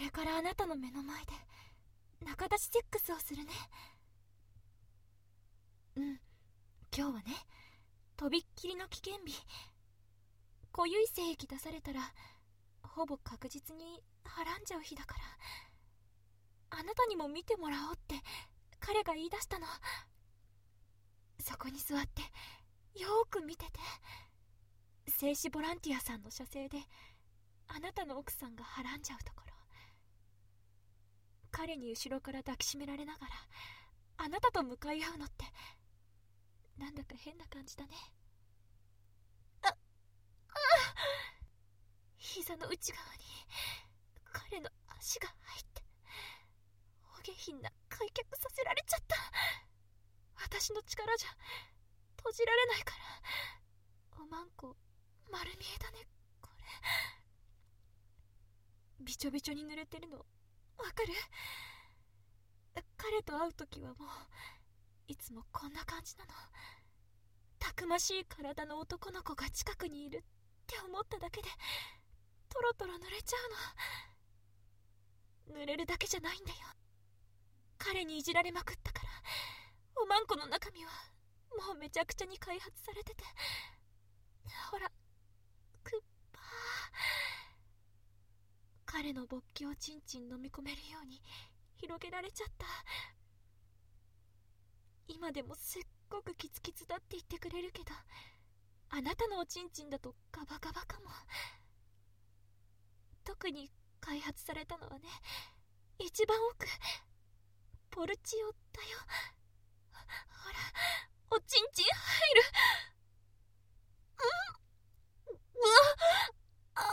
れからあなたの目の前で仲出しセックスをするね。今日はね、とびっきりの危険日。固有精液出されたらほぼ確実にはらんじゃう日だから、あなたにも見てもらおうって彼が言い出したの。そこに座ってよーく見てて。精子ボランティアさんの射精であなたの奥さんがはらんじゃうところ、彼に後ろから抱きしめられながらあなたと向かい合うのってなんだか変な感じだね。膝の内側に彼の足が入ってお下品な開脚させられちゃった。私の力じゃ閉じられないから、おまんこ丸見えだね。これびちょびちょに濡れてるのわかる？彼と会うときはもういつもこんな感じなの。たくましい体の男の子が近くにいるって思っただけでトロトロ濡れちゃうの。濡れるだけじゃないんだよ。彼にいじられまくったからおまんこの中身はもうめちゃくちゃに開発されてて、ほらクッパー。彼の勃起をチンチン飲み込めるように広げられちゃった。今でもすっごくキツキツだって言ってくれるけど、あなたのおちんちんだとガバガバかも。特に開発されたのはね、一番奥ポルチオだよ。ほらおちんちん入る。うわあ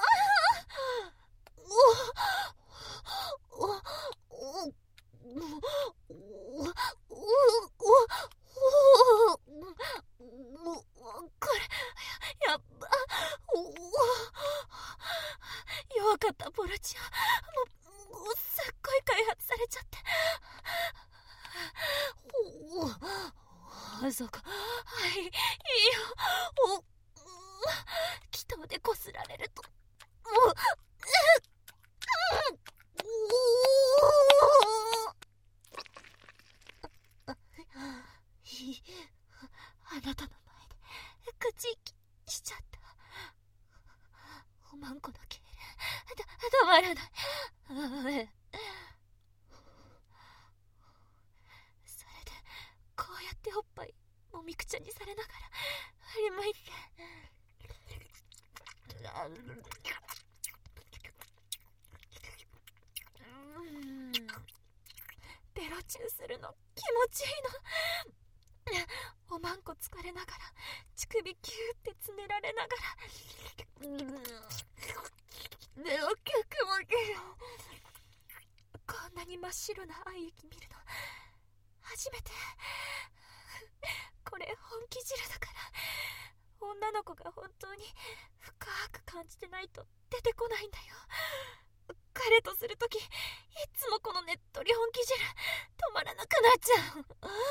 これやっば。弱かったポルチオ。もうすっごい開発されちゃって。あそこはいいいよ。気筒でこすられるとあなたの前で口息しちゃった。おまんこの痙攣止まらない。それでこうやっておっぱいもみくちゃにされながら振り向いてベロチューするの気持ちいいの。おまんこ疲れながら乳首キューってつねられながらベロキュクモキュ。こんなに真っ白な愛液見るの初めて。これ本気汁だから、女の子が本当に深く感じてないと出てこないんだよ。彼とするときいつもこのねっとり本気汁止まらなくなっちゃう。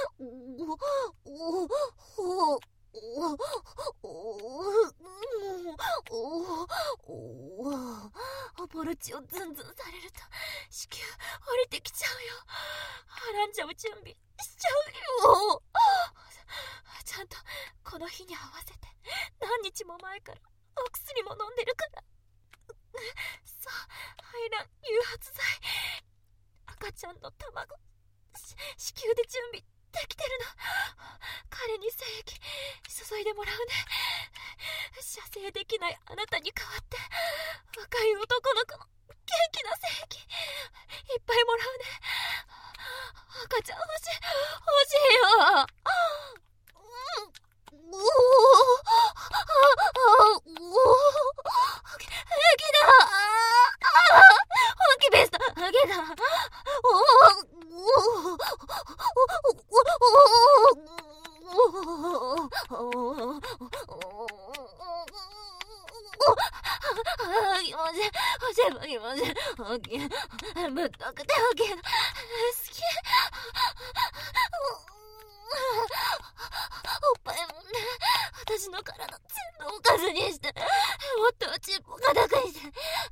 ポルチをズンズンされると子宮降りてきちゃうよ。はらんじゃう準備しちゃうよ。ちゃんとこの日に合わせて何日も前からお薬も飲んでるから。さあ排卵誘発剤、赤ちゃんの卵、子宮で準備できてるの。彼に精液注いでもらうね。射精できないあなたに代わって若い男の子の元気な精液いっぱいもらうね。赤ちゃん欲しいよ。ぶっとくて大きいの好き。おっぱいもね、私の体全部おかずにして、もっとちっぽかだくにして。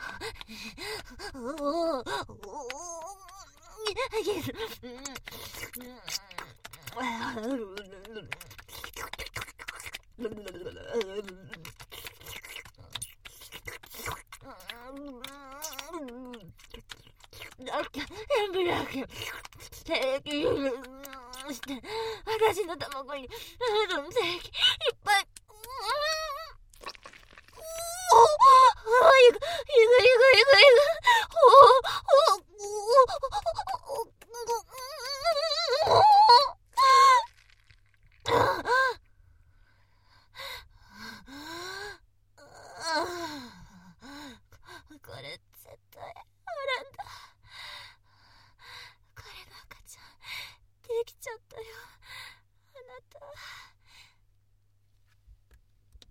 して私の卵に精液いっぱい。いく。